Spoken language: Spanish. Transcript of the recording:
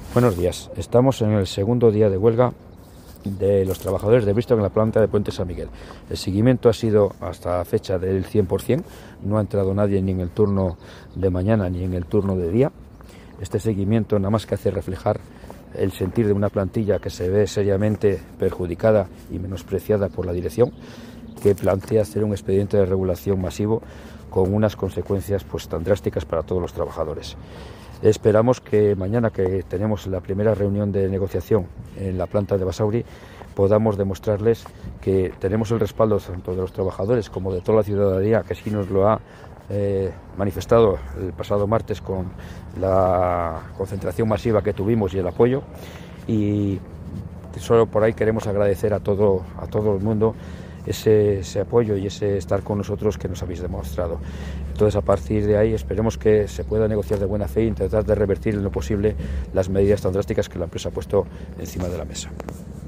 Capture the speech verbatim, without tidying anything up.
Buenos días. Estamos en el segundo día de huelga de los trabajadores de Bristol en la planta de Puente San Miguel. El seguimiento ha sido hasta la fecha del cien por cien. No ha entrado nadie ni en el turno de mañana ni en el turno de día. Este seguimiento nada más que hace reflejar el sentir de una plantilla que se ve seriamente perjudicada y menospreciada por la dirección, que plantea hacer un expediente de regulación masivo con unas consecuencias pues tan drásticas para todos los trabajadores. Esperamos que mañana, que tenemos la primera reunión de negociación en la planta de Basauri, podamos demostrarles que tenemos el respaldo tanto de los trabajadores como de toda la ciudadanía, que sí nos lo ha eh, manifestado el pasado martes con la concentración masiva que tuvimos y el apoyo. Y solo por ahí queremos agradecer a todo, a todo el mundo Ese, ese apoyo y ese estar con nosotros que nos habéis demostrado. Entonces, a partir de ahí esperemos que se pueda negociar de buena fe e intentar de revertir en lo posible las medidas tan drásticas que la empresa ha puesto encima de la mesa.